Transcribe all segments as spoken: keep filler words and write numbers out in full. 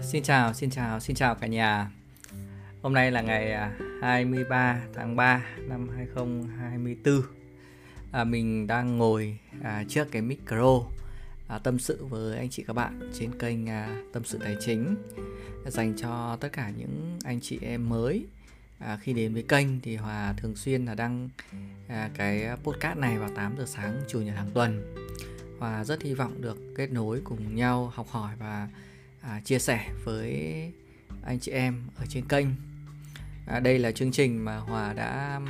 Xin chào, xin chào, xin chào cả nhà. Hôm nay là ngày hai mươi ba tháng ba năm hai không hai tư. à, Mình đang ngồi à, trước cái micro à, tâm sự với anh chị các bạn trên kênh à, Tâm sự Tài chính, dành cho tất cả những anh chị em mới. à, Khi đến với kênh thì Hòa thường xuyên là đăng à, cái podcast này vào tám giờ sáng chủ nhật hàng tuần. Hòa rất hy vọng được kết nối cùng nhau, học hỏi và à, chia sẻ với anh chị em ở trên kênh. à, Đây là chương trình mà Hòa đã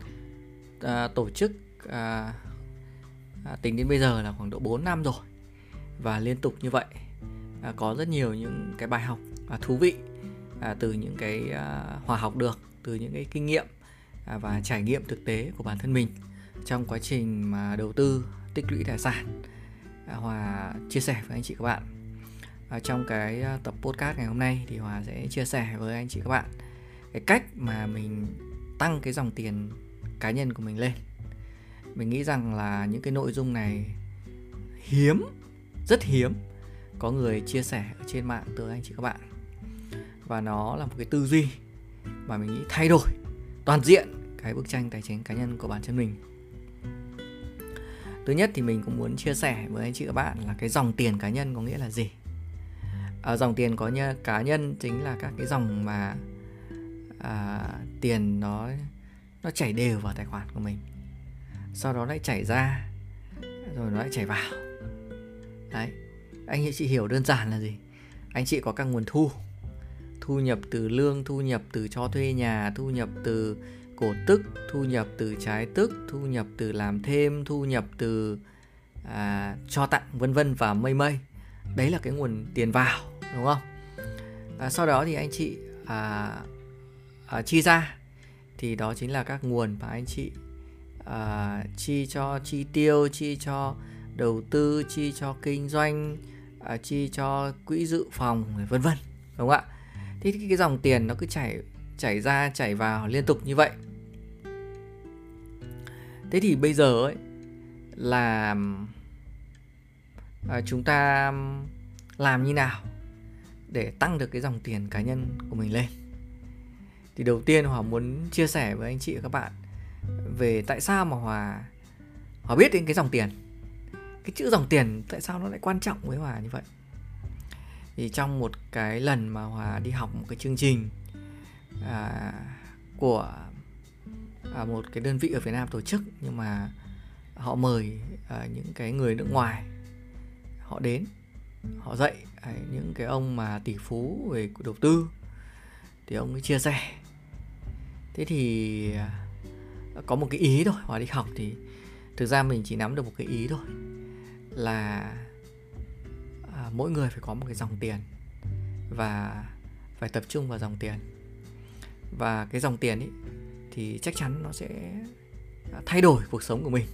à, tổ chức à, à, tính đến bây giờ là khoảng độ bốn năm rồi. Và liên tục như vậy, à, có rất nhiều những cái bài học à, thú vị à, từ những cái à, Hòa học được, từ những cái kinh nghiệm à, và trải nghiệm thực tế của bản thân mình trong quá trình mà đầu tư tích lũy tài sản. à, Hòa chia sẻ với anh chị các bạn. À, trong cái tập podcast ngày hôm nay thì Hòa sẽ chia sẻ với anh chị các bạn cái cách mà mình tăng cái dòng tiền cá nhân của mình lên. Mình nghĩ rằng là những cái nội dung này hiếm, rất hiếm có người chia sẻ ở trên mạng từ anh chị các bạn. Và nó là một cái tư duy mà mình nghĩ thay đổi toàn diện cái bức tranh tài chính cá nhân của bản thân mình. Thứ nhất thì mình cũng muốn chia sẻ với anh chị các bạn là cái dòng tiền cá nhân có nghĩa là gì. À, dòng tiền có như cá nhân chính là các cái dòng mà à, tiền nó nó chảy đều vào tài khoản của mình, sau đó lại chảy ra, rồi nó lại chảy vào. Đấy, anh chị hiểu đơn giản là gì? Anh chị có các nguồn thu, thu nhập từ lương, thu nhập từ cho thuê nhà, thu nhập từ cổ tức, thu nhập từ trái tức, thu nhập từ làm thêm, thu nhập từ à, cho tặng, vân vân và mây mây. Đấy là cái nguồn tiền vào, đúng không? À, sau đó thì anh chị à, à, chi ra thì đó chính là các nguồn mà anh chị à, chi cho chi tiêu, chi cho đầu tư, chi cho kinh doanh, à, chi cho quỹ dự phòng, vân vân, đúng không ạ? Thế thì cái dòng tiền nó cứ chảy chảy ra chảy vào liên tục như vậy. Thế thì bây giờ ấy là à, chúng ta làm như nào để tăng được cái dòng tiền cá nhân của mình lên? Thì đầu tiên Hòa muốn chia sẻ với anh chị và các bạn về tại sao mà Hòa Hòa biết đến cái dòng tiền. Cái chữ dòng tiền tại sao nó lại quan trọng với Hòa như vậy? Thì trong một cái lần mà Hòa đi học một cái chương trình à, của à, một cái đơn vị ở Việt Nam tổ chức, nhưng mà họ mời à, những cái người nước ngoài họ đến, họ dạy à, những cái ông mà tỷ phú về đầu tư, thì ông ấy chia sẻ. Thế thì à, có một cái ý thôi. Hòa đi học thì thực ra mình chỉ nắm được một cái ý thôi, là à, mỗi người phải có một cái dòng tiền và phải tập trung vào dòng tiền. Và cái dòng tiền ấy thì chắc chắn nó sẽ thay đổi cuộc sống của mình.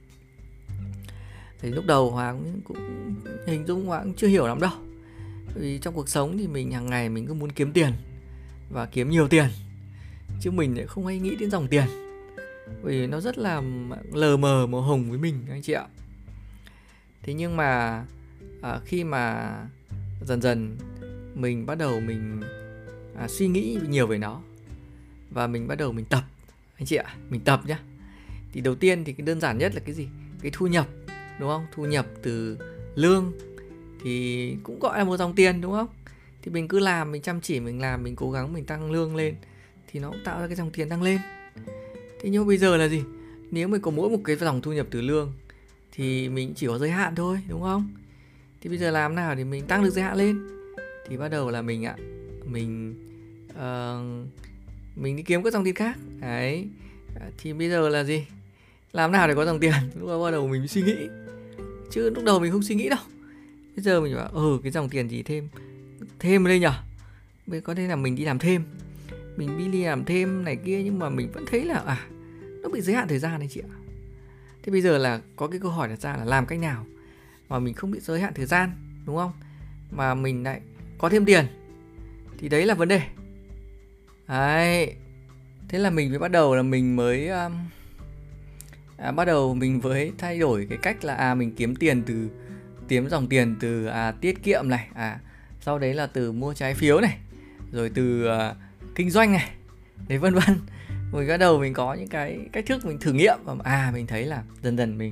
Thì lúc đầu Hòa cũng, cũng hình dung Hòa cũng chưa hiểu lắm đâu. Vì trong cuộc sống thì mình hàng ngày mình cứ muốn kiếm tiền và kiếm nhiều tiền, chứ mình lại không hay nghĩ đến dòng tiền, vì nó rất là lờ mờ màu hồng với mình anh chị ạ. Thế nhưng mà à, khi mà dần dần mình bắt đầu mình à, suy nghĩ nhiều về nó, và mình bắt đầu mình tập anh chị ạ, mình tập nhá. Thì đầu tiên thì cái đơn giản nhất là cái gì? Cái thu nhập, đúng không? Thu nhập từ lương thì cũng gọi là một dòng tiền, đúng không? Thì mình cứ làm, mình chăm chỉ, mình làm, mình cố gắng, mình tăng lương lên thì nó cũng tạo ra cái dòng tiền tăng lên. Thế nhưng mà bây giờ là gì? Nếu mình có mỗi một cái dòng thu nhập từ lương thì mình chỉ có giới hạn thôi, đúng không? Thì bây giờ làm nào để mình tăng được giới hạn lên? Thì bắt đầu là mình ạ, mình uh, mình đi kiếm các dòng tiền khác. Đấy. Thì bây giờ là gì? Làm nào để có dòng tiền? Lúc đó bắt đầu mình suy nghĩ. Chứ lúc đầu mình không suy nghĩ đâu. Bây giờ mình bảo ừ cái dòng tiền gì thêm Thêm ở đây nhở? Bây có thể là mình đi làm thêm, Mình đi làm thêm này kia, nhưng mà mình vẫn thấy là à nó bị giới hạn thời gian này chị ạ. Thế bây giờ là có cái câu hỏi đặt ra là làm cách nào mà mình không bị giới hạn thời gian, đúng không? Mà mình lại có thêm tiền. Thì đấy là vấn đề. Đấy. Thế là mình mới bắt đầu là mình mới um, à, bắt đầu mình mới thay đổi cái cách là à mình kiếm tiền từ kiếm dòng tiền từ à, tiết kiệm này, à sau đấy là từ mua trái phiếu này, rồi từ uh, kinh doanh này, đấy vân vân. Mình bắt đầu mình có những cái cách thức mình thử nghiệm và à mình thấy là dần dần mình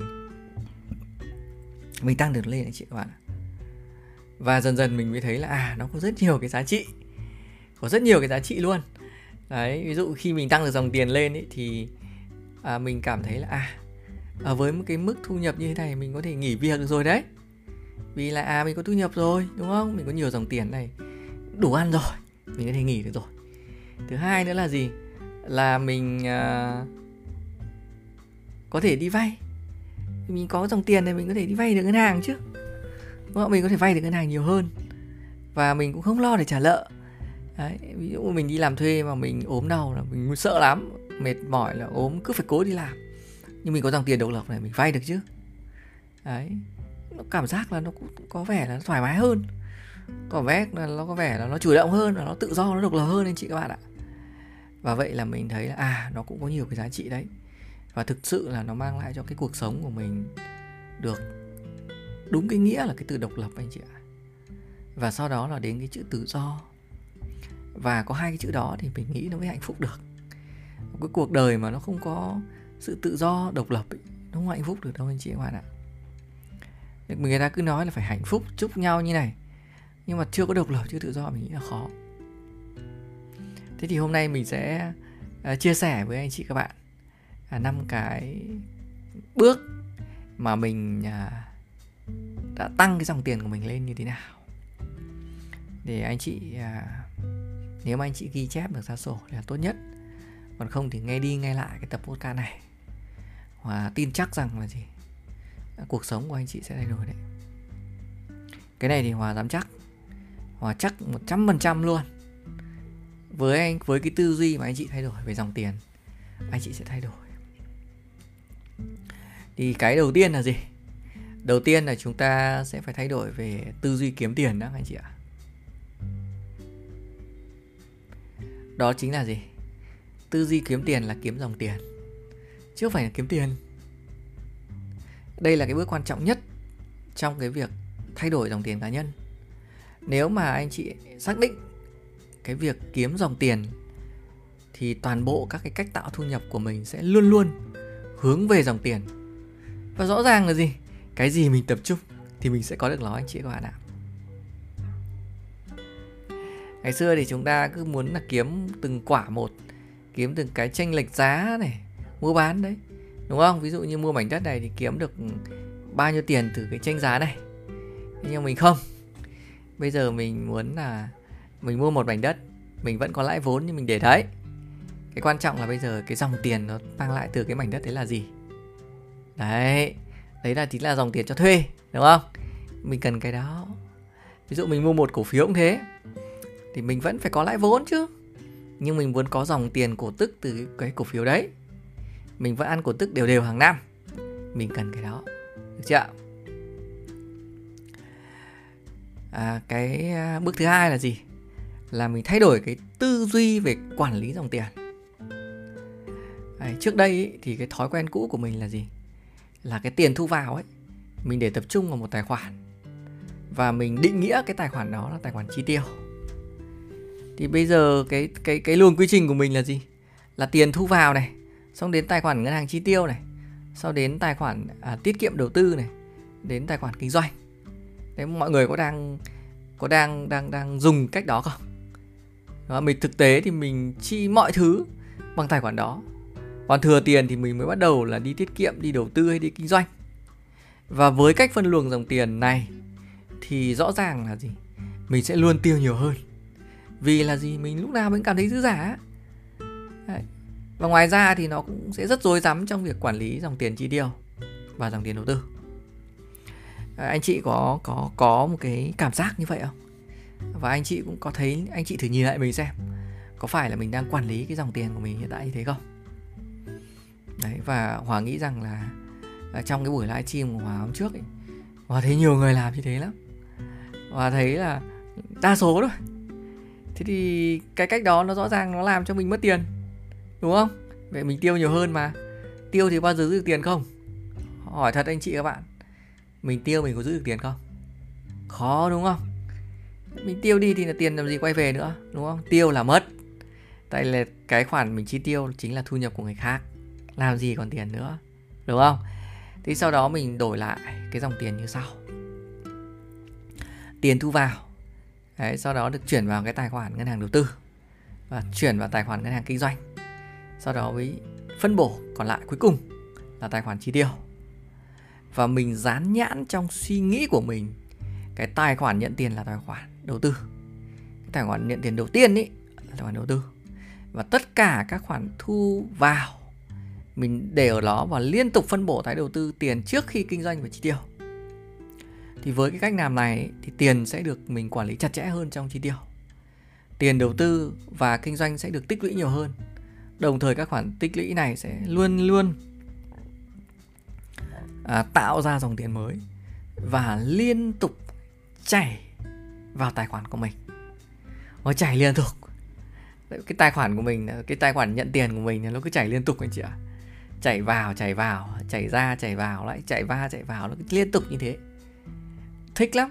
mình tăng được lên anh chị các bạn. Và dần dần mình mới thấy là à nó có rất nhiều cái giá trị, có rất nhiều cái giá trị luôn. Đấy, ví dụ khi mình tăng được dòng tiền lên ấy, thì à, mình cảm thấy là à ở với một cái mức thu nhập như thế này mình có thể nghỉ việc được rồi đấy. Vì là à mình có thu nhập rồi, đúng không? Mình có nhiều dòng tiền này, đủ ăn rồi, mình có thể nghỉ được rồi. Thứ hai nữa là gì? Là mình à, có thể đi vay. Mình có dòng tiền này mình có thể đi vay được ngân hàng chứ, đúng không? Mình có thể vay được ngân hàng nhiều hơn. Và mình cũng không lo để trả nợ. Đấy, ví dụ mình đi làm thuê mà mình ốm đau là mình sợ lắm, mệt mỏi là ốm cứ phải cố đi làm. Nhưng mình có dòng tiền độc lập này mình vay được chứ. Đấy, nó cảm giác là nó cũng có vẻ là thoải mái hơn, có vẻ là nó có vẻ là nó chủ động hơn, là nó tự do, nó độc lập hơn anh chị các bạn ạ. Và vậy là mình thấy là à nó cũng có nhiều cái giá trị đấy. Và thực sự là nó mang lại cho cái cuộc sống của mình được đúng cái nghĩa là cái từ độc lập anh chị ạ. Và sau đó là đến cái chữ tự do. Và có hai cái chữ đó thì mình nghĩ nó mới hạnh phúc được. Một cái cuộc đời mà nó không có sự tự do, độc lập ấy, nó không hạnh phúc được đâu anh chị các bạn ạ. Người ta cứ nói là phải hạnh phúc chúc nhau như này, nhưng mà chưa có độc lập, chưa tự do mình nghĩ là khó. Thế thì hôm nay mình sẽ uh, chia sẻ với anh chị các bạn năm uh, cái bước mà mình uh, đã tăng cái dòng tiền của mình lên như thế nào. Để anh chị uh, nếu mà anh chị ghi chép được ra sổ là tốt nhất. Còn không thì nghe đi nghe lại cái tập podcast này. Và tin chắc rằng là gì? Cuộc sống của anh chị sẽ thay đổi đấy. Cái này thì Hòa dám chắc. Hòa chắc một trăm phần trăm luôn. Với anh, với cái tư duy mà anh chị thay đổi về dòng tiền, anh chị sẽ thay đổi. Thì cái đầu tiên là gì? Đầu tiên là chúng ta sẽ phải thay đổi về tư duy kiếm tiền đó anh chị ạ. Đó chính là gì? Tư duy kiếm tiền là kiếm dòng tiền, chứ không phải là kiếm tiền. Đây là cái bước quan trọng nhất trong cái việc thay đổi dòng tiền cá nhân. Nếu mà anh chị xác định cái việc kiếm dòng tiền thì toàn bộ các cái cách tạo thu nhập của mình sẽ luôn luôn hướng về dòng tiền. Và rõ ràng là gì? Cái gì mình tập trung thì mình sẽ có được nó anh chị các bạn ạ. Ngày xưa thì chúng ta cứ muốn là kiếm từng quả một, kiếm từng cái chênh lệch giá này, mua bán đấy, đúng không? Ví dụ như mua mảnh đất này thì kiếm được bao nhiêu tiền từ cái chênh giá này. Nhưng mình không. Bây giờ mình muốn là mình mua một mảnh đất, mình vẫn có lãi vốn nhưng mình để đấy. Cái quan trọng là bây giờ cái dòng tiền nó mang lại từ cái mảnh đất đấy là gì? Đấy, đấy là chính là dòng tiền cho thuê, đúng không? Mình cần cái đó. Ví dụ mình mua một cổ phiếu cũng thế, thì mình vẫn phải có lãi vốn chứ, nhưng mình muốn có dòng tiền cổ tức từ cái cổ phiếu đấy. Mình vẫn ăn cổ tức đều đều hàng năm. Mình cần cái đó, được chưa? À, cái bước thứ hai là gì? Là mình thay đổi cái tư duy về quản lý dòng tiền. Đấy, trước đây ý, thì cái thói quen cũ của mình là gì? Là cái tiền thu vào ấy, mình để tập trung vào một tài khoản và mình định nghĩa cái tài khoản đó là tài khoản chi tiêu. Thì bây giờ cái cái cái luồng quy trình của mình là gì? Là tiền thu vào này, xong đến tài khoản ngân hàng chi tiêu này, sau đến tài khoản à, tiết kiệm đầu tư này, đến tài khoản kinh doanh. Đấy, mọi người có đang có đang đang đang dùng cách đó không? Đó, mình thực tế thì mình chi mọi thứ bằng tài khoản đó. Còn thừa tiền thì mình mới bắt đầu là đi tiết kiệm, đi đầu tư hay đi kinh doanh. Và với cách phân luồng dòng tiền này thì rõ ràng là gì? Mình sẽ luôn tiêu nhiều hơn. Vì là gì? Mình lúc nào mình cảm thấy dư giả. Đấy. Và ngoài ra thì nó cũng sẽ rất rối rắm trong việc quản lý dòng tiền chi tiêu và dòng tiền đầu tư. À, anh chị có có có một cái cảm giác như vậy không? Và anh chị cũng có thấy, anh chị thử nhìn lại mình xem, có phải là mình đang quản lý cái dòng tiền của mình hiện tại như thế không? Đấy, và Hòa nghĩ rằng là trong cái buổi livestream của Hòa hôm trước ấy, Hòa thấy nhiều người làm như thế lắm. Hòa thấy là đa số thôi. Thế thì cái cách đó nó rõ ràng nó làm cho mình mất tiền, đúng không? Vậy mình tiêu nhiều hơn mà. Tiêu thì bao giờ giữ được tiền không? Hỏi thật anh chị các bạn, mình tiêu mình có giữ được tiền không? Khó, đúng không? Mình tiêu đi thì là tiền làm gì quay về nữa, đúng không? Tiêu là mất. Tại là cái khoản mình chi tiêu chính là thu nhập của người khác, làm gì còn tiền nữa, đúng không? Thì sau đó mình đổi lại cái dòng tiền như sau. Tiền thu vào, đấy, sau đó được chuyển vào cái tài khoản ngân hàng đầu tư và chuyển vào tài khoản ngân hàng kinh doanh. Sau đó với phân bổ còn lại cuối cùng là tài khoản chi tiêu. Và mình dán nhãn trong suy nghĩ của mình cái tài khoản nhận tiền là tài khoản đầu tư. Cái tài khoản nhận tiền đầu tiên ý là tài khoản đầu tư. Và tất cả các khoản thu vào mình để ở đó và liên tục phân bổ tái đầu tư tiền trước khi kinh doanh và chi tiêu. Thì với cái cách làm này thì tiền sẽ được mình quản lý chặt chẽ hơn trong chi tiêu. Tiền đầu tư và kinh doanh sẽ được tích lũy nhiều hơn. Đồng thời các khoản tích lũy này sẽ luôn luôn à, tạo ra dòng tiền mới và liên tục chảy vào tài khoản của mình. Nó chảy liên tục. Cái tài khoản của mình, cái tài khoản nhận tiền của mình nó cứ chảy liên tục anh chị ạ. Chảy vào, chảy vào, chảy ra, chảy vào, lại chảy va, chảy vào, nó cứ liên tục như thế. Thích lắm.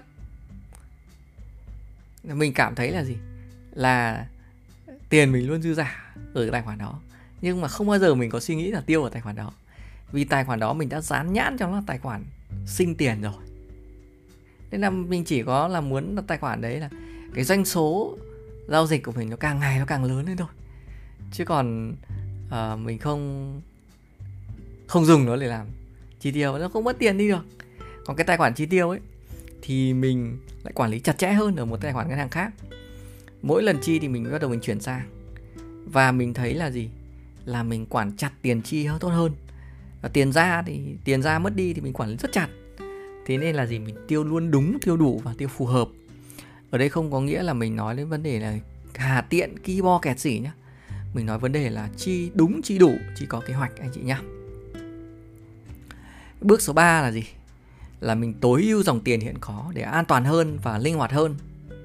Mình cảm thấy là gì? Là tiền mình luôn dư giả ở cái tài khoản đó. Nhưng mà không bao giờ mình có suy nghĩ là tiêu ở tài khoản đó. Vì tài khoản đó mình đã dán nhãn cho nó tài khoản sinh tiền rồi. Nên là mình chỉ có là muốn là tài khoản đấy là cái doanh số giao dịch của mình nó càng ngày nó càng lớn lên thôi. Chứ còn uh, mình không Không dùng nó để làm chi tiêu, nó không mất tiền đi được. Còn cái tài khoản chi tiêu ấy thì mình lại quản lý chặt chẽ hơn ở một tài khoản ngân hàng khác. Mỗi lần chi thì mình bắt đầu mình chuyển sang. Và mình thấy là gì? Là mình quản chặt tiền chi tốt hơn. Và tiền ra thì tiền ra mất đi thì mình quản lý rất chặt. Thế nên là gì? Mình tiêu luôn đúng, tiêu đủ và tiêu phù hợp. Ở đây không có nghĩa là mình nói đến vấn đề là hà tiện, ki bo kẹt xỉ nhá. Mình nói vấn đề là chi đúng, chi đủ, chi có kế hoạch anh chị nhá. Bước số ba là gì? Là mình tối ưu dòng tiền hiện có để an toàn hơn và linh hoạt hơn.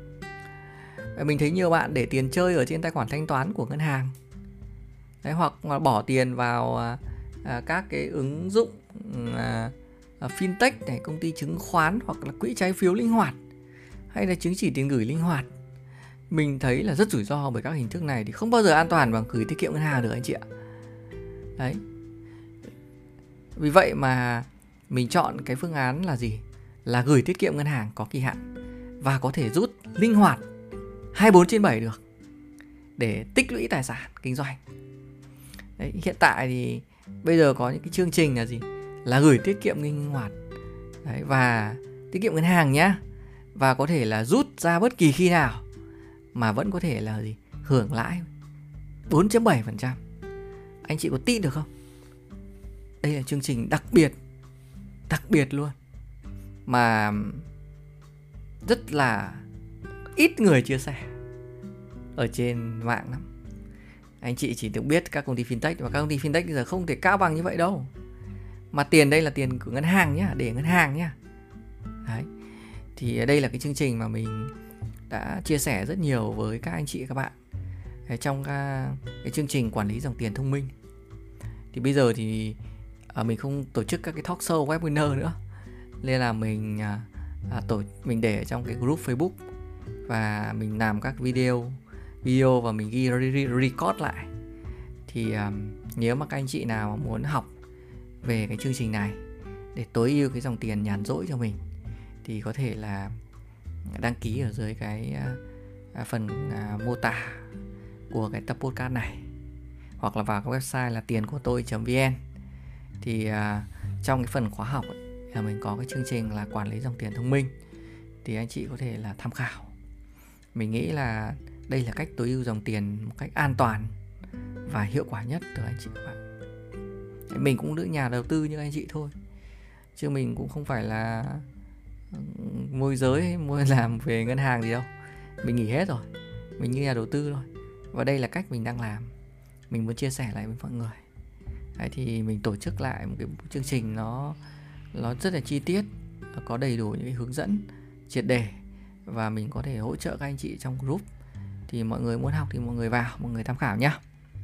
Mình thấy nhiều bạn để tiền chơi ở trên tài khoản thanh toán của ngân hàng. Đấy, hoặc là bỏ tiền vào à, các cái ứng dụng à, à, fintech này, công ty chứng khoán hoặc là quỹ trái phiếu linh hoạt hay là chứng chỉ tiền gửi linh hoạt. Mình thấy là rất rủi ro bởi các hình thức này thì không bao giờ an toàn bằng gửi tiết kiệm ngân hàng được anh chị ạ. Đấy. Vì vậy mà mình chọn cái phương án là gì? Là gửi tiết kiệm ngân hàng có kỳ hạn và có thể rút linh hoạt hai mươi bốn trên bảy được để tích lũy tài sản kinh doanh. Đấy, hiện tại thì bây giờ có những cái chương trình là gì? Là gửi tiết kiệm linh hoạt. Đấy, và tiết kiệm ngân hàng nhá. Và có thể là rút ra bất kỳ khi nào mà vẫn có thể là gì? Hưởng lãi bốn phẩy bảy phần trăm. Anh chị có tin được không? Đây là chương trình đặc biệt, đặc biệt luôn, mà rất là ít người chia sẻ ở trên mạng lắm. Anh chị chỉ được biết các công ty fintech, và các công ty fintech bây giờ không thể cao bằng như vậy đâu. Mà tiền đây là tiền của ngân hàng nhá, để ngân hàng nhá. Đấy. Thì đây là cái chương trình mà mình đã chia sẻ rất nhiều với các anh chị các bạn trong cái chương trình quản lý dòng tiền thông minh. Thì bây giờ thì à, mình không tổ chức các cái talk show webinar nữa, nên là mình à, à, tổ mình để trong cái group Facebook và mình làm các video video và mình ghi record lại. Thì à, nếu mà các anh chị nào muốn học về cái chương trình này để tối ưu cái dòng tiền nhàn rỗi cho mình thì có thể là đăng ký ở dưới cái à, phần à, mô tả của cái tập podcast này, hoặc là vào cái website là tiền của tôi chấm vn. Thì à, trong cái phần khóa học ấy, là mình có cái chương trình là quản lý dòng tiền thông minh, thì anh chị có thể là tham khảo. Mình nghĩ là đây là cách tối ưu dòng tiền một cách an toàn và hiệu quả nhất từ anh chị các bạn. Mình cũng nữ nhà đầu tư như anh chị thôi, chứ mình cũng không phải là môi giới hay môi làm về ngân hàng gì đâu. Mình nghỉ hết rồi, mình như nhà đầu tư thôi. Và đây là cách mình đang làm, mình muốn chia sẻ lại với mọi người. Đấy, thì mình tổ chức lại một cái chương trình nó nó rất là chi tiết, nó có đầy đủ những cái hướng dẫn triệt để, và mình có thể hỗ trợ các anh chị trong group. Thì mọi người muốn học thì mọi người vào, mọi người tham khảo nhé.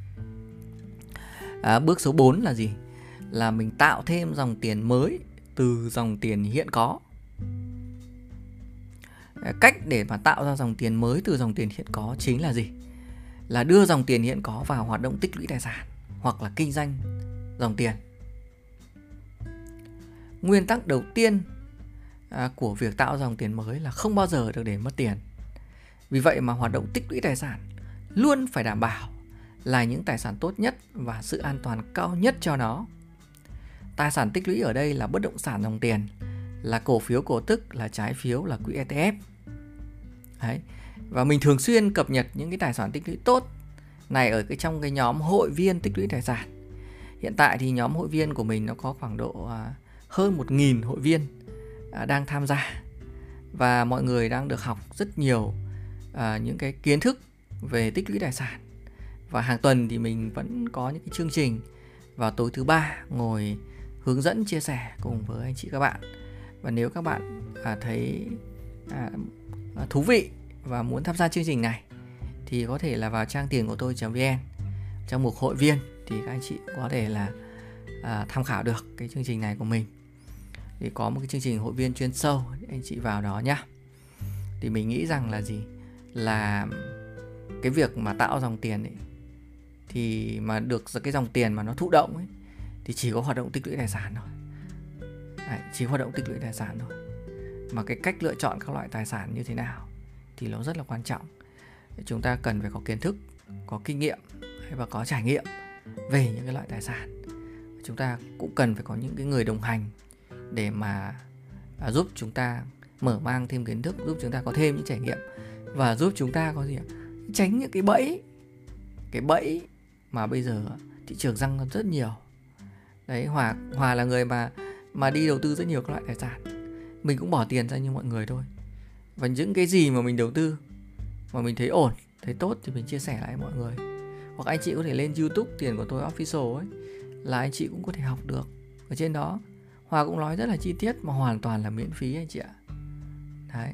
À, bước số bốn là gì? Là mình tạo thêm dòng tiền mới từ dòng tiền hiện có. Cách để mà tạo ra dòng tiền mới từ dòng tiền hiện có chính là gì? Là đưa dòng tiền hiện có vào hoạt động tích lũy tài sản hoặc là kinh doanh dòng tiền. Nguyên tắc đầu tiên à, của việc tạo dòng tiền mới là không bao giờ được để mất tiền. Vì vậy mà hoạt động tích lũy tài sản luôn phải đảm bảo là những tài sản tốt nhất và sự an toàn cao nhất cho nó. Tài sản tích lũy ở đây là bất động sản dòng tiền, là cổ phiếu cổ tức, là trái phiếu, là quỹ e tê ép. Đấy. Và mình thường xuyên cập nhật những cái tài sản tích lũy tốt này ở cái trong cái nhóm hội viên tích lũy tài sản. Hiện tại thì nhóm hội viên của mình nó có khoảng độ à, hơn một nghìn hội viên à, đang tham gia. Và mọi người đang được học rất nhiều à, những cái kiến thức về tích lũy tài sản. Và hàng tuần thì mình vẫn có những cái chương trình vào tối thứ ba ngồi hướng dẫn chia sẻ cùng với anh chị các bạn. Và nếu các bạn à, thấy à, thú vị và muốn tham gia chương trình này thì có thể là vào trang tiền của tôi.vn, trong mục hội viên thì các anh chị có thể là à, tham khảo được cái chương trình này của mình. Thì có một cái chương trình hội viên chuyên sâu, anh chị vào đó nhá. Thì mình nghĩ rằng là gì? Là cái việc mà tạo dòng tiền ấy, thì mà được cái dòng tiền mà nó thụ động ấy, thì chỉ có hoạt động tích lũy tài sản thôi. Đấy, chỉ hoạt động tích lũy tài sản thôi. Mà cái cách lựa chọn các loại tài sản như thế nào thì nó rất là quan trọng. Chúng ta cần phải có kiến thức, có kinh nghiệm và có trải nghiệm về những cái loại tài sản. Chúng ta cũng cần phải có những cái người đồng hành để mà à, giúp chúng ta mở mang thêm kiến thức, giúp chúng ta có thêm những trải nghiệm và giúp chúng ta có gì ạ? Tránh những cái bẫy, cái bẫy mà bây giờ thị trường răng rất nhiều. Đấy, Hòa Hòa là người mà mà đi đầu tư rất nhiều các loại tài sản. Mình cũng bỏ tiền ra như mọi người thôi. Và những cái gì mà mình đầu tư mà mình thấy ổn, thấy tốt thì mình chia sẻ lại với mọi người. Hoặc anh chị có thể lên YouTube tiền của tôi official ấy, là anh chị cũng có thể học được. Ở trên đó Hòa cũng nói rất là chi tiết mà hoàn toàn là miễn phí anh chị ạ. Đấy.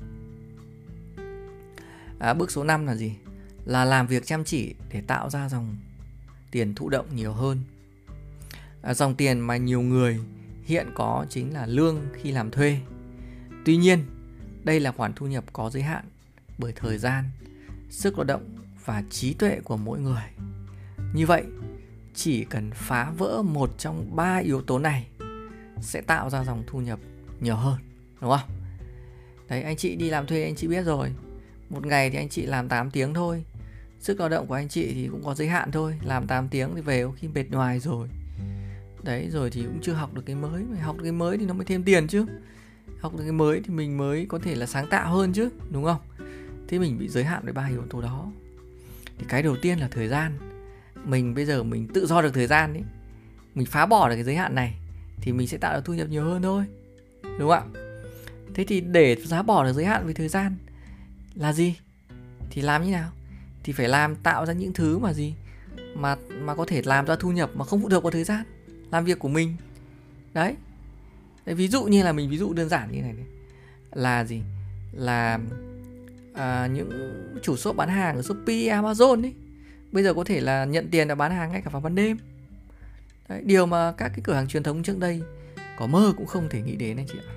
À, bước số năm là gì? Là làm việc chăm chỉ để tạo ra dòng tiền thụ động nhiều hơn. À, dòng tiền mà nhiều người hiện có chính là lương khi làm thuê. Tuy nhiên, đây là khoản thu nhập có giới hạn bởi thời gian, sức lao động và trí tuệ của mỗi người. Như vậy, chỉ cần phá vỡ một trong ba yếu tố này sẽ tạo ra dòng thu nhập nhiều hơn, đúng không? Đấy, anh chị đi làm thuê anh chị biết rồi. Một ngày thì anh chị làm tám tiếng thôi. Sức lao động của anh chị thì cũng có giới hạn thôi. Làm tám tiếng thì về có khi mệt nhoài rồi. Đấy, rồi thì cũng chưa học được cái mới. Mà học được cái mới thì nó mới thêm tiền chứ. Học được cái mới thì mình mới có thể là sáng tạo hơn chứ, đúng không? Thế mình bị giới hạn với ba yếu tố đó. Thì cái đầu tiên là thời gian. Mình bây giờ mình tự do được thời gian ấy, mình phá bỏ được cái giới hạn này thì mình sẽ tạo được thu nhập nhiều hơn thôi, đúng không ạ? Thế thì để phá bỏ được giới hạn về thời gian là gì? Thì làm như nào? Thì phải làm tạo ra những thứ mà gì? Mà mà có thể làm ra thu nhập mà không phụ thuộc vào thời gian làm việc của mình. Đấy. Đấy, ví dụ như là mình ví dụ đơn giản như này, này. Là gì? Là à, những chủ shop bán hàng ở Shopee, Amazon ấy, bây giờ có thể là nhận tiền và bán hàng ngay cả vào ban đêm. Đấy, điều mà các cái cửa hàng truyền thống trước đây có mơ cũng không thể nghĩ đến anh chị ạ.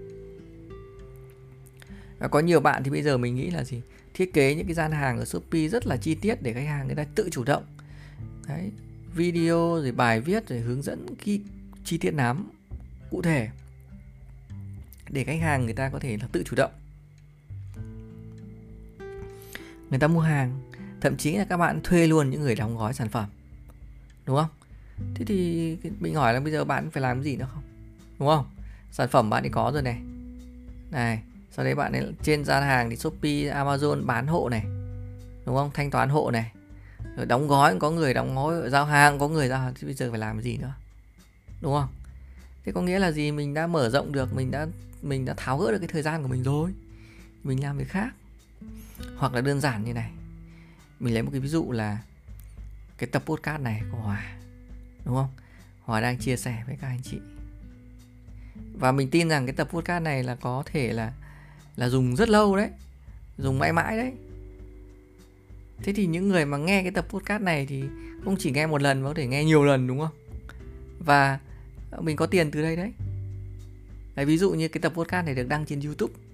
Và có nhiều bạn thì bây giờ mình nghĩ là gì? Thiết kế những cái gian hàng ở Shopee rất là chi tiết để khách hàng người ta tự chủ động. Đấy, video rồi bài viết rồi hướng dẫn chi, chi tiết lắm, cụ thể để khách hàng người ta có thể là tự chủ động. Người ta mua hàng, thậm chí là các bạn thuê luôn những người đóng gói sản phẩm, đúng không? Thế thì mình hỏi là bây giờ bạn phải làm cái gì nữa không? Đúng không? Sản phẩm bạn ấy có rồi này. Này, sau đấy bạn ấy trên gian hàng thì Shopee, Amazon bán hộ này, đúng không? Thanh toán hộ này. Rồi đóng gói, có người đóng gói, giao hàng, có người giao hàng. Thì bây giờ phải làm cái gì nữa? Đúng không? Thế có nghĩa là gì? Mình đã mở rộng được, mình đã mình đã tháo gỡ được cái thời gian của mình rồi. Mình làm việc khác. Hoặc là đơn giản như này. Mình lấy một cái ví dụ là cái tập podcast này của Hòa, đúng không? Hòa đang chia sẻ với các anh chị. Và mình tin rằng cái tập podcast này là có thể là là dùng rất lâu đấy, dùng mãi mãi đấy. Thế thì những người mà nghe cái tập podcast này thì không chỉ nghe một lần mà có thể nghe nhiều lần, đúng không? Và mình có tiền từ đây đấy. Đấy, ví dụ như cái tập podcast này được đăng trên YouTube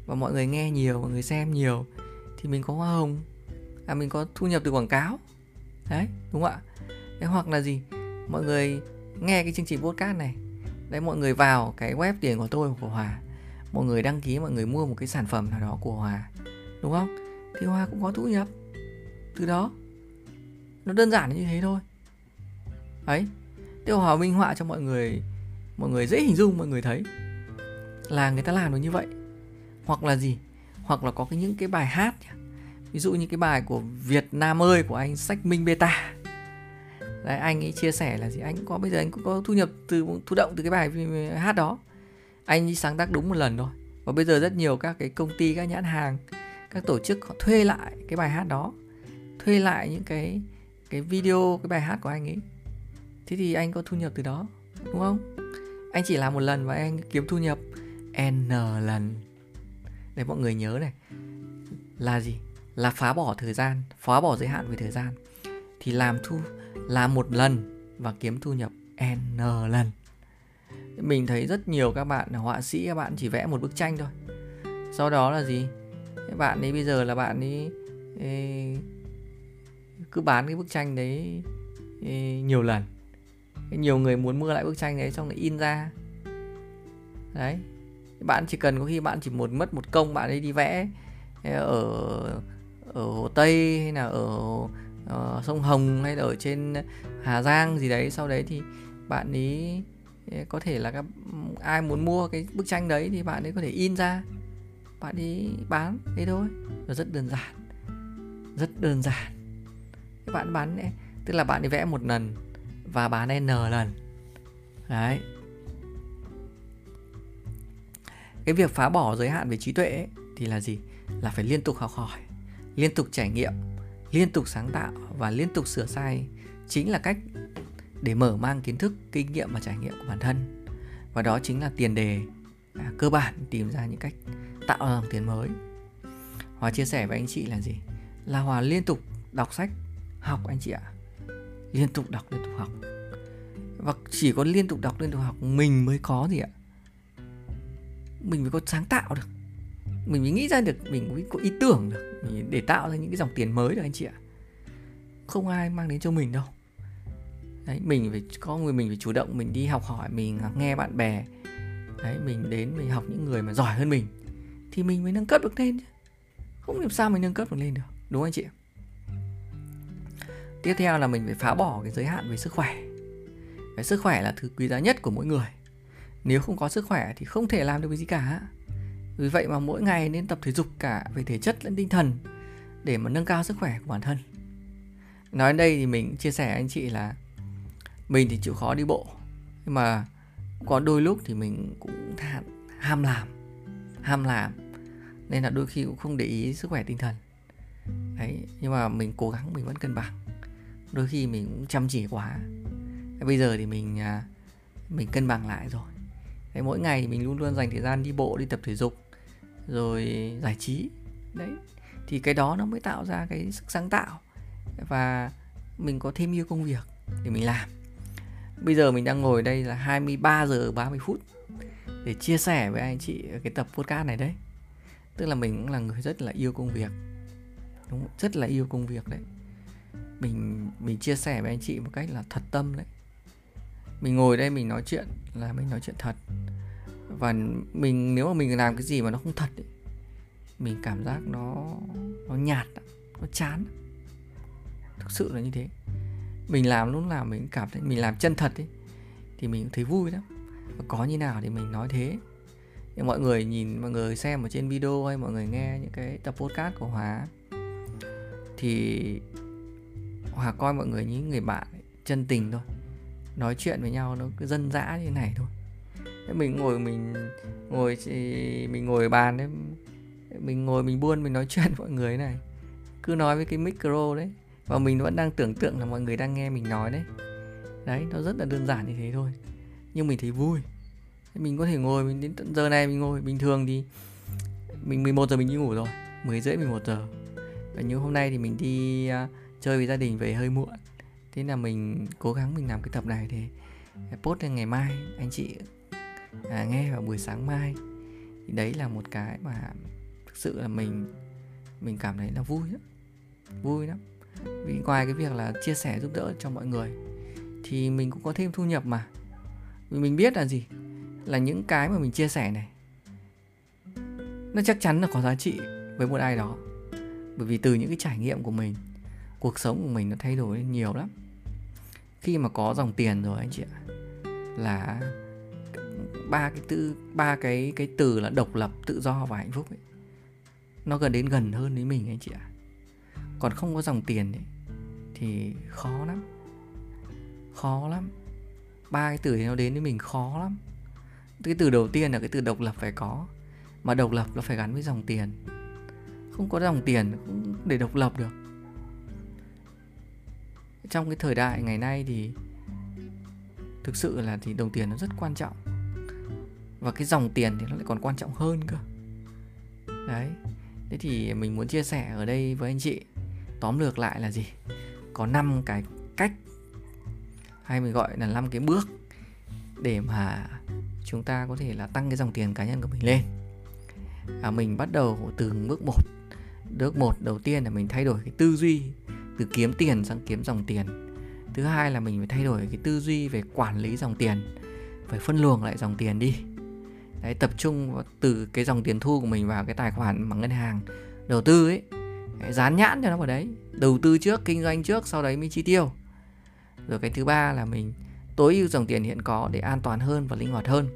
và mọi người nghe nhiều, mọi người xem nhiều thì mình có hoa hồng, à mình có thu nhập từ quảng cáo. Đấy, đúng không ạ? Đấy, hoặc là gì? Mọi người nghe cái chương trình podcast này, đấy, mọi người vào cái web tiền của tôi, của Hòa, mọi người đăng ký, mọi người mua một cái sản phẩm nào đó của Hòa, đúng không? Thì Hòa cũng có thu nhập từ đó. Nó đơn giản như thế thôi. Đấy, tiêu Hòa minh họa cho mọi người, mọi người dễ hình dung, mọi người thấy là người ta làm được như vậy. Hoặc là gì? Hoặc là có cái những cái bài hát, ví dụ như cái bài của Việt Nam ơi của anh Sách Minh Beta. Đấy, anh ấy chia sẻ là gì? Anh cũng có, bây giờ anh cũng có thu nhập từ thụ động từ cái bài hát đó. Anh ấy sáng tác đúng một lần thôi. Và bây giờ rất nhiều các cái công ty, các nhãn hàng, các tổ chức họ thuê lại cái bài hát đó, thuê lại những cái cái video, cái bài hát của anh ấy. Thế thì anh có thu nhập từ đó, đúng không? Anh chỉ làm một lần và anh kiếm thu nhập N lần. Để mọi người nhớ này, là gì? Là phá bỏ thời gian, phá bỏ giới hạn về thời gian. Thì làm thu làm một lần và kiếm thu nhập N lần. Mình thấy rất nhiều các bạn là họa sĩ, các bạn chỉ vẽ một bức tranh thôi. Sau đó là gì? Các bạn ấy bây giờ là bạn ấy ê, cứ bán cái bức tranh đấy ê, nhiều lần. Nhiều người muốn mua lại bức tranh đấy xong lại in ra. Đấy. Bạn chỉ cần, có khi bạn chỉ một mất một công, bạn ấy đi vẽ ở ở Hồ Tây hay là ở, ở sông Hồng hay là ở trên Hà Giang gì đấy, sau đấy thì bạn ấy có thể là các ai muốn mua cái bức tranh đấy thì bạn ấy có thể in ra, bạn ấy bán, thế thôi. Nó rất đơn giản, rất đơn giản. Các bạn bán ấy, tức là bạn ấy vẽ một lần và bán N lần. Đấy. Cái việc phá bỏ giới hạn về trí tuệ ấy, thì là gì? Là phải liên tục học hỏi, liên tục trải nghiệm, liên tục sáng tạo và liên tục sửa sai. Chính là cách để mở mang kiến thức, kinh nghiệm và trải nghiệm của bản thân. Và đó chính là tiền đề à, cơ bản tìm ra những cách tạo ra dòng tiền mới. Hòa chia sẻ với anh chị là gì? Là Hòa liên tục đọc sách, học anh chị ạ. Liên tục đọc, liên tục học. Và chỉ có liên tục đọc, liên tục học mình mới có gì ạ? Mình mới có sáng tạo được, mình mới nghĩ ra được, mình mới có ý tưởng được để tạo ra những cái dòng tiền mới được anh chị ạ. Không ai mang đến cho mình đâu. Đấy, mình phải có người, mình phải chủ động, mình đi học hỏi, mình nghe bạn bè. Đấy, mình đến mình học những người mà giỏi hơn mình thì mình mới nâng cấp được lên chứ. Không làm sao mình nâng cấp được lên được, đúng không anh chị? Tiếp theo là mình phải phá bỏ cái giới hạn về sức khỏe. Cái sức khỏe là thứ quý giá nhất của mỗi người. Nếu không có sức khỏe thì không thể làm được cái gì cả. Vì vậy mà mỗi ngày nên tập thể dục cả về thể chất lẫn tinh thần để mà nâng cao sức khỏe của bản thân. Nói đến đây thì mình chia sẻ anh chị là mình thì chịu khó đi bộ, nhưng mà có đôi lúc thì mình cũng ham làm, ham làm nên là đôi khi cũng không để ý sức khỏe tinh thần. Đấy, nhưng mà mình cố gắng, mình vẫn cân bằng. Đôi khi mình cũng chăm chỉ quá. Bây giờ thì mình mình cân bằng lại rồi. Đấy, mỗi ngày thì mình luôn luôn dành thời gian đi bộ, đi tập thể dục, rồi giải trí. Đấy, thì cái đó nó mới tạo ra cái sức sáng tạo và mình có thêm yêu công việc để mình làm. Bây giờ mình đang ngồi đây là hai mươi ba giờ ba mươi phút để chia sẻ với anh chị cái tập podcast này đấy. Tức là mình cũng là người rất là yêu công việc. Đúng không? Rất là yêu công việc đấy. Mình mình chia sẻ với anh chị một cách là thật tâm đấy. Mình ngồi đây mình nói chuyện là mình nói chuyện thật. Và mình nếu mà mình làm cái gì mà nó không thật ấy, mình cảm giác nó nó nhạt, nó chán. Thực sự là như thế. Mình làm lúc nào mình cảm thấy mình làm chân thật ấy, thì mình cũng thấy vui lắm. Và có như nào thì mình nói thế. Nhưng mọi người nhìn, mọi người xem ở trên video hay mọi người nghe những cái tập podcast của Hòa thì Hòa coi mọi người như những người bạn ấy, chân tình thôi. Nói chuyện với nhau nó cứ dân dã như thế này thôi. Mình ngồi mình ngồi mình ngồi ở bàn đấy, mình ngồi mình buôn, mình nói chuyện với mọi người này, cứ nói với cái micro đấy, và mình vẫn đang tưởng tượng là mọi người đang nghe mình nói đấy. Đấy, nó rất là đơn giản như thế thôi, nhưng mình thấy vui. Mình có thể ngồi mình đến tận giờ này mình ngồi. Bình thường thì mình mười một giờ mình đi ngủ rồi, mười rưỡi mười một giờ. Và như hôm nay thì mình đi uh, chơi với gia đình về hơi muộn, thế là mình cố gắng mình làm cái tập này để post lên ngày mai anh chị à, nghe vào buổi sáng mai. Thì đấy là một cái mà thực sự là mình mình cảm thấy là vui lắm, vui lắm. Vì ngoài cái việc là chia sẻ giúp đỡ cho mọi người thì mình cũng có thêm thu nhập mà. Vì mình biết là gì, là những cái mà mình chia sẻ này nó chắc chắn là có giá trị với một ai đó. Bởi vì từ những cái trải nghiệm của mình, cuộc sống của mình nó thay đổi lên nhiều lắm. Khi mà có dòng tiền rồi anh chị ạ, là ba cái từ ba cái cái từ là độc lập, tự do và hạnh phúc ấy, nó gần đến gần hơn với mình anh chị ạ. Còn không có dòng tiền ấy, thì khó lắm, khó lắm. Ba cái từ thì nó đến với mình khó lắm. Cái từ đầu tiên là cái từ độc lập phải có, mà độc lập nó phải gắn với dòng tiền. Không có dòng tiền cũng để độc lập được. Trong cái thời đại ngày nay thì thực sự là thì đồng tiền nó rất quan trọng, và cái dòng tiền thì nó lại còn quan trọng hơn cơ. Đấy. Thế thì mình muốn chia sẻ ở đây với anh chị, tóm lược lại là gì? Có năm cái cách, hay mình gọi là năm cái bước để mà chúng ta có thể là tăng cái dòng tiền cá nhân của mình lên. à, Mình bắt đầu từ bước một. Bước một đầu tiên là mình thay đổi cái tư duy từ kiếm tiền sang kiếm dòng tiền. Thứ hai là mình phải thay đổi cái tư duy về quản lý dòng tiền, phải phân luồng lại dòng tiền đi. Đấy, tập trung vào từ cái dòng tiền thu của mình vào cái tài khoản mà ngân hàng đầu tư ấy. Đấy, dán nhãn cho nó vào đấy. Đầu tư trước, kinh doanh trước, sau đấy mới chi tiêu. Rồi cái thứ ba là mình tối ưu dòng tiền hiện có để an toàn hơn và linh hoạt hơn.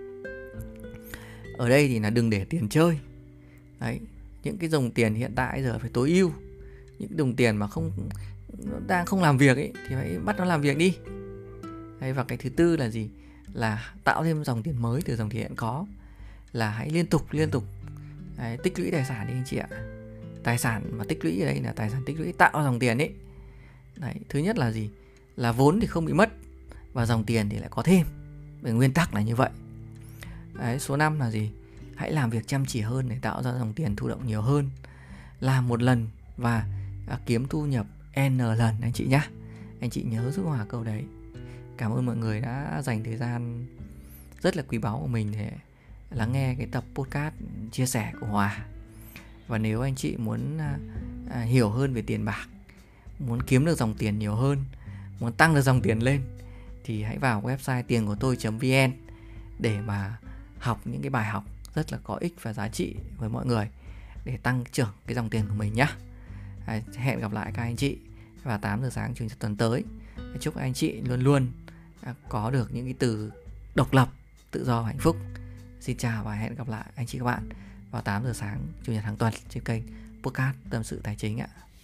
Ở đây thì là đừng để tiền chơi. Đấy, những cái dòng tiền hiện tại giờ phải tối ưu. Những đồng tiền mà không đang không làm việc ấy thì phải bắt nó làm việc đi. Đấy, và cái thứ tư là gì? Là tạo thêm dòng tiền mới từ dòng tiền hiện có. Là hãy liên tục liên tục đấy, tích lũy tài sản đi anh chị ạ. Tài sản mà tích lũy ở đây là tài sản tích lũy tạo dòng tiền ấy. Đấy, thứ nhất là gì? Là vốn thì không bị mất, và dòng tiền thì lại có thêm. Về nguyên tắc là như vậy. Đấy, số năm là gì? Hãy làm việc chăm chỉ hơn để tạo ra dòng tiền thụ động nhiều hơn. Làm một lần và à, kiếm thu nhập N lần anh chị nhé. Anh chị nhớ giúp Hòa câu đấy. Cảm ơn mọi người đã dành thời gian rất là quý báu của mình để lắng nghe cái tập podcast chia sẻ của Hòa. Và nếu anh chị muốn à, à, hiểu hơn về tiền bạc, muốn kiếm được dòng tiền nhiều hơn, muốn tăng được dòng tiền lên, thì hãy vào website tiền của tôi chấm vn để mà học những cái bài học rất là có ích và giá trị với mọi người để tăng trưởng cái dòng tiền của mình nhé. À, hẹn gặp lại các anh chị vào tám giờ sáng chủ nhật tuần tới. Chúc anh chị luôn luôn có được những cái từ độc lập, tự do và hạnh phúc. Xin chào và hẹn gặp lại anh chị các bạn vào tám giờ sáng chủ nhật hàng tuần trên kênh podcast Tâm sự Tài chính ạ.